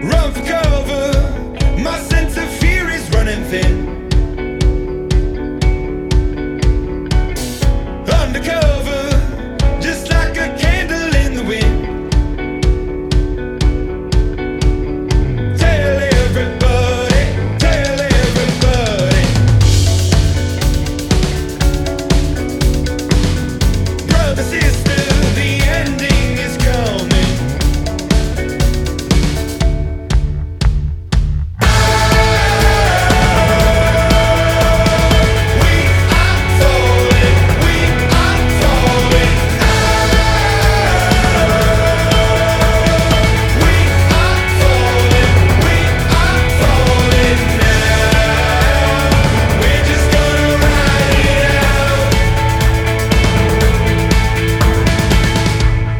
run for cover. My sense of fear is running thin.